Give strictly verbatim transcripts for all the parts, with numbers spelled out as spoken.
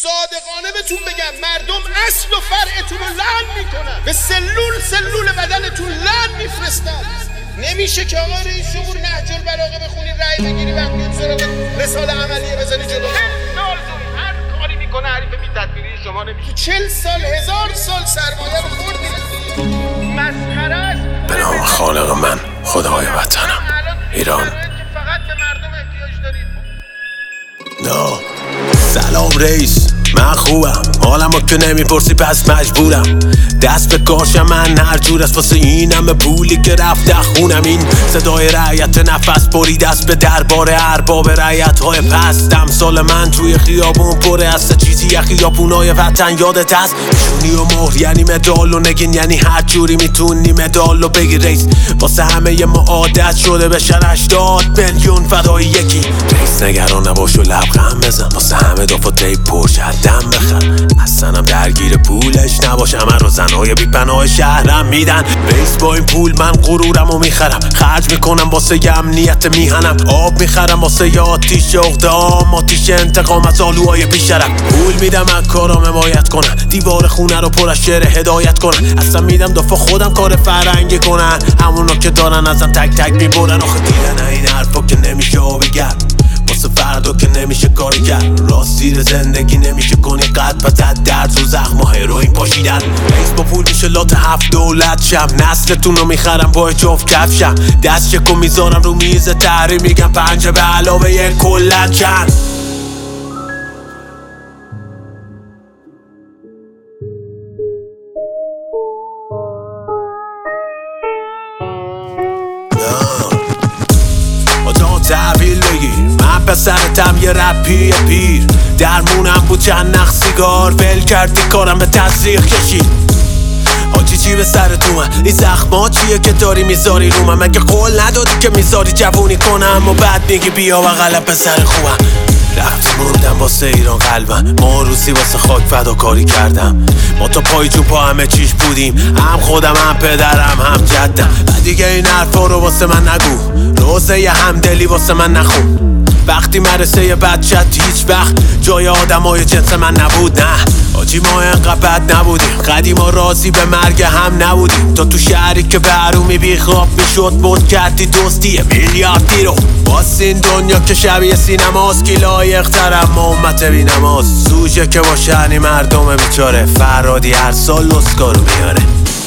صادقانه بهتون بگم مردم اصل و فرعتون رو لعن میکنن، به سلول سلول بدنتون لعن میفرستن. نمیشه که آقا رئیس جمهور نهج البلاغه بخونی رأی بگیری و بیاد سراغ رساله عملیه بزنی جلو. چهل سال هر کاری میکنه حریف بی تدبیری شما نمیشه. چهل سال هزار سال سرمایه رو خوردی. مسخره است. به نام خالق من، خدای وطنم ایران. فقط به مردم احتیاج دارید. نه سلام رئیس، من خوبم، حالمو که نمیپرسی پس مجبورم. دست به کاشم من هر جور است واسه اینم پولی که رفته خونم. این صدای رعیت نفس برید دست به دربار ارباب رعیت های پست. امثال من توی خیابون پره است چیزی یا خیابونای وطن یادت هست. نشونی و مهر یعنی مدال و نگین، یعنی هر جوری میتونی مدال و بگی رئیس. واسه همه ما عادت شده بشن هشتاد میلیون فدای یکی. رئیس نگران نباش و لبخند بزن، واسه همه دفعه پرش دم بخر. اصلا هم درگیر پولش نباش، همه رو زنهای بی پناه شهرم میدن. رئیس با این پول من غرورم و میخرم، خرج میکنم واسه ی امنیت میهنم. آب میخرم واسه ی آتیش اقدام، آتیش انتقام از آلوهای بیشرم. پول میدم از کارام حمایت کنن، دیوار خونه رو پر از شعر هدایت کنن. اصلا میدم دفعه خودم کار فرنگی کنن، همونا که دارن ازم تک تک میبرن. آخه دیدن این حرفا که نمیشه آبی گرد، واسه فردا که نمیشه کاری کرد. راستی زندگی نمیشه کنی قد و زد درد و زخم و هروئین پاشیدن. رئیس با پول میشه لات هفت دولت شم، نسلتون رو میخرم با جفت کفشم. دست چکو میذارم رو میز تحریم، میگم پنجه به علاوه یک کلن چند. تحویل بگیر من پسرتم یه رپی پیر، درمونم بود چند نخ سیگار، ول کردی کارم به تزریق کشید. حاجی چی به سر تو من؟ این زخما چیه که داری میذاری رو من؟ مگه قول ندادی که میذاری جوونی کنم و بعد میگی بیا بغلم پسر خوبم؟ رفتی موندم واسه ایران قلبم، ما روسی واسه خاک فداکاری کردم. ما تا پای جو پا همه چیش بودیم، هم خودم هم پدرم هم جدم. و دیگه این حرفا رو واسه من نگو، روزه ی همدلی واسه من نخون. وقتی مرسه ی بچت هیچ وقت جای آدمای جنس من نبود. نه آجی ما انقدر بد نبودیم، قدیما راضی به مرگ هم نبودیم. تا تو شهری که برومی بی خواب میشد بود کردی دوستی میلیاردی رو. باز این دنیا که شبیه سینماست، کی لایق ترم ما امت بی نماز. سوژه که با شعنی مردم بیچاره، فرادی هر سال اسکارو میاره.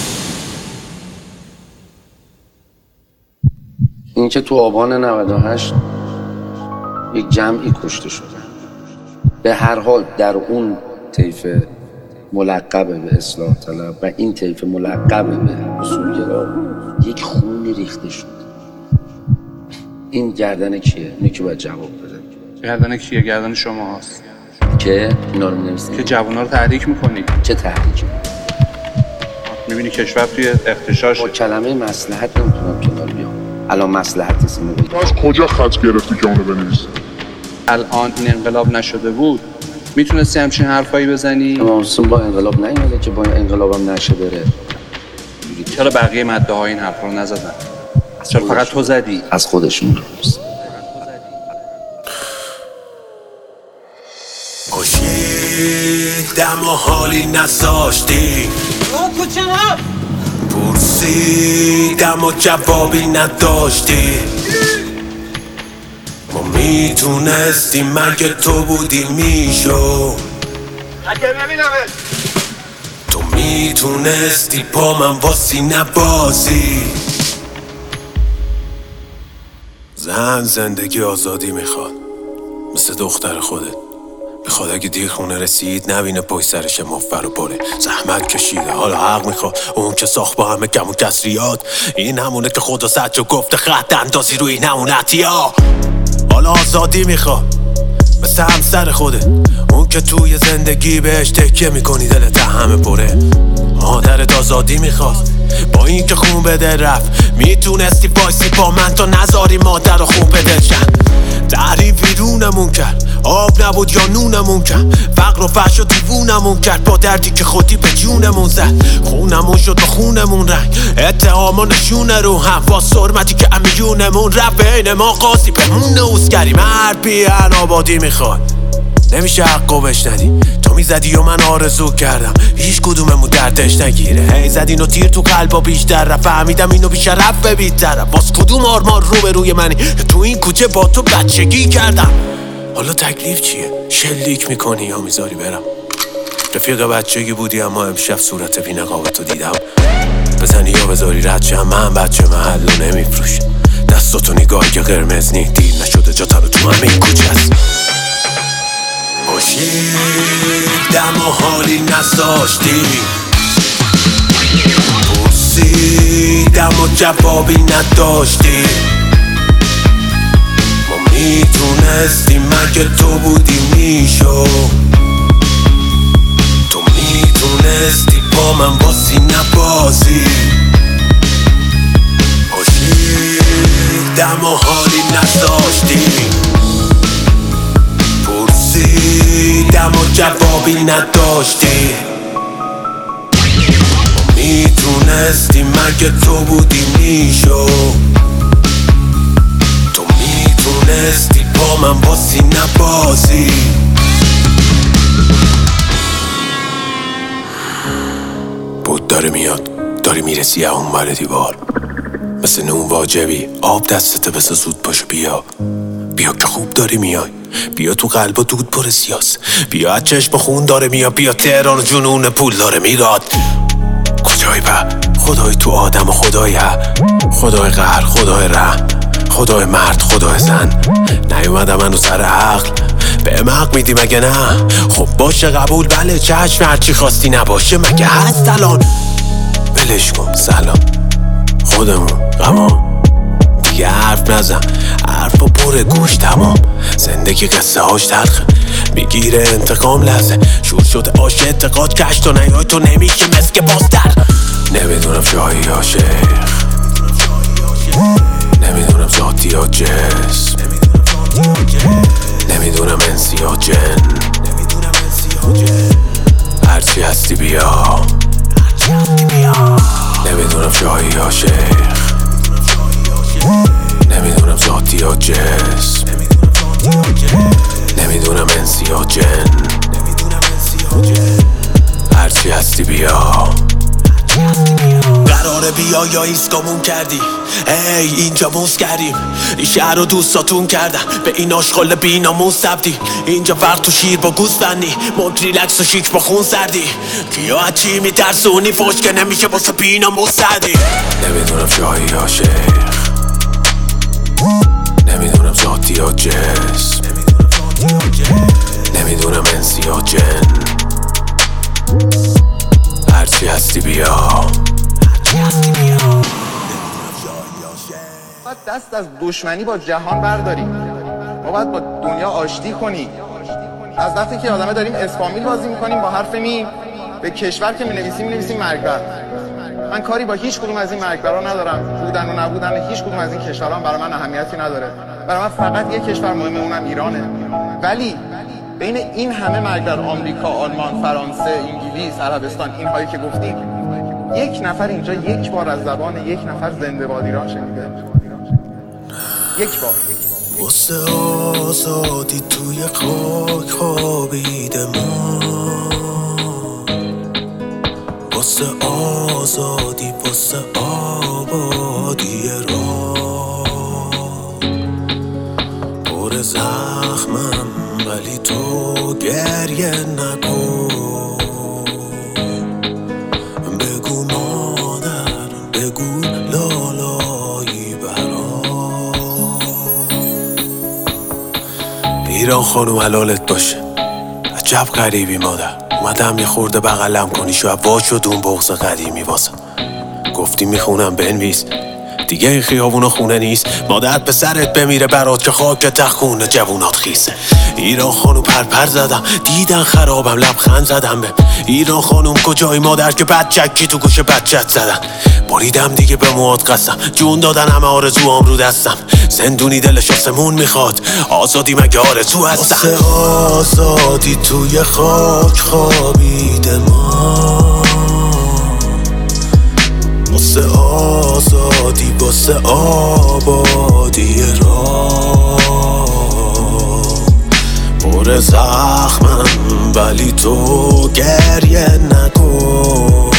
این که تو آبان نود و هشت یک جمعی کشته شدن، به هر حال در اون طیف ملقب به اصلاح طلب و این طیف ملقب به اصولگرا یک خونی ریخته شد. این گردن کیه؟ اینه که باید جواب بده. گردن کیه؟ گردن شما هست که اینا رو می‌نویسید، که جوونا رو تحریک میکنید. چه تحریکی؟ میبینی کشور توی اختشاش. با کلمه مصلحت نمیتونم کنار بیام. الان مصلحت نیست اینو بگید. از کجا خط گرفتی که اونو بنویسی؟ الان این انقلاب نشده بود میتونستی همچین حرفایی بزنی؟ اما اصلا با انقلاب نیومده که با انقلابم نشه بره. چرا بقیه مده های این حرف رو نزدن؟ چرا فقط تو زدی؟ از خودشون درست. پاشیدم و حالی نذاشتی، پرسیدم و جوابی نداشتی. ما میتونستیم مگه تو بودی میشو، تو میتونستی پا من واسی نبازی. زن زندگی آزادی میخواد، مثل دختر خودت. میخواد اگه دیر خونه رسید نبینه پای سرش مفر و بره. زحمت کشیده حالا حق میخواد، اون که ساخت با همه کم و کسریات. این همونه که خدا زد و گفته خط اندازی روی این همونتی ها. حالا آزادی میخواد مثل همسر خودت، اون که توی زندگی بهش تکیه میکنی دلت همه پره. مادرت آزادی میخواست با این که خون به دل رفت، میتونستی وایسی با من تا نذاری مادر رو خون به دل شن. تحریم ویرونمون کرد، آب نبود یا نونمون کرد. فقر و فحش و دیوونمون کرد، با دردی که خودی به جونمون زد. خونمون شد با خونمون رنگ، اتهام و نشونه رو هم. با سرمتی که امیونمون رفت، بین ما قاضی بمونه اوزگری. مرد بیان آبادی میخواد نمیشه حقو بشنری. تو میزدی و من آرزو کردم هیچ کدوممون دردش نگیره. هی زد اینو تیر تو قلبا بیشتر رفت، فهمیدم اینو بیشرف به بی‌طرف. باز کدوم آرمان رو به روی منی؟ تو این کوچه با تو بچگی کردم. حالا تکلیف چیه؟ شلیک میکنی یا میذاری برم؟ رفیق بچگی بودی اما امشب صورت بی نقابتو دیدم. بزنی یا بذاری رد شم، من بچه محلو نمیفروشم. دستاتو نگاهی که قرمز نی دیر نشده جاتنو تو همین کوچه است. پرسیدم و حالی نذاشتی، پرسیدم و جوابی نداشتی. ما میتونستیم مگه تو بودی میشو، تو میتونستی با من باسی نبازی. پرسیدم و حالی نذاشتی، پرسیدم و جوابی نداشتی. ما میتونستی مگه تو بودی میشو، تو میتونستی با من باسی نبازی. بود داره میاد، داری میرسی اون بر دیوار، مثل نون واجبی آب دستته بسه زود پاشو بیا. بیا که خوب داری میای، بیا تو قلب و دود پر سیاس، بیا از چشم خون داره میاد، بیا تهران و جنون پول داره میراد. کجای به خدای تو آدم و خدای ها، خدای قهر، خدای رحم، خدای مرد، خدای زن. نیومدم منو سر عقل به حق میدی مگه نه؟ خب باشه قبول، بله چشم، هرچی خواستی نباشه مگه هست الان؟ ولش کن سلام خودمون غمان دیگه حرف نزن، حرف و پر گوش تمام. زندگی قصه هاش تلخه، میگیره انتقام لحظه، شور شده آش اعتقاد کش تو نیای تو نمیشه مسک باستر. نمیدونم شاهی یا شیخ، نمیدونم ذاتی یا جسم، نمیدونم انسی یا جن. هرچی هستی بیا، نمیدونم شاهی یا شیخ، نمیدونم ذاتی یا جسم، نمیدونم انسی یا جن. هرچی هستی بیا. قراره بیا یا ایسکامون کردی؟ ای اینجا موز کردیم، این شهر رو دوستاتون کردن به این آشغال بی ناموس سبدی. اینجا فرق تو شیر با گوز بندی، مد ریلکس و شیک با خون سردی. کیا از چی میترسونی فوش که نمیشه واسه بی ناموس سردی. نمیدونم شاهی یا شیخ، نمیدونم ذاتی یا جسم، نمیدونم انسی یا جن. هرچی هستی بیا. باید دست از دشمنی با جهان برداریم، ما باید با دنیا آشتی کنیم. از وقتی که آدمه داریم اسپامیل بازی میکنیم با حرف میم، به کشور که مینویسیم مینویسیم مرگبر. من کاری با هیچ کدوم از این مرگبرها ندارم، بودن و نبودن هیچ کدوم از این کشورها برای من اهمیتی نداره. برای من فقط یک کشور مهمه، اونم ایرانه. ولی بین این همه مرگبر، آمریکا، آلمان، فرانسه، انگلیس، عربستان، این هایی که گفتیم، یک نفر اینجا یک بار از زبان یک نفر زنده باد ایران شنیده. یک بار. واسه آزادی توی خاک خوابیده ما، واسه آزادی، واسه آبادی راه. پر زخمم ولی تو گریه نکن. بگو مادر، بگو لالایی برام. ایران خانوم حلالت باشه، عجب غریبی مادر. اومدم یه خورده بغلم کنی، شاید وا شد اون بغض قدیمی واسم. گفتی میخونم بنویس، دیگه این خیابونا خونه نیست. مادرت به سرت بمیره برات که خاک تخونه جوونات خیسه. ایران خانوم پرپر زدم، دیدن خرابم لبخند زدم به ایران خانوم. کجای مادر که بچکی تو گوش بچت زدن. بریدم دیگه به موات قسم، جون دادن همه آرزوام رو دستم. زندونی دلش آسمون میخواد، آزادی مگه آرزو هستم؟ واسه آزادی توی خاک خوابیده ما، واسه آزادی، واسه آبادی راه. پر زخمم ولی تو گریه نکن.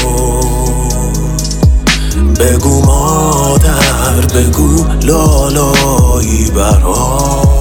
بگو مادر، بگو لالایی برام.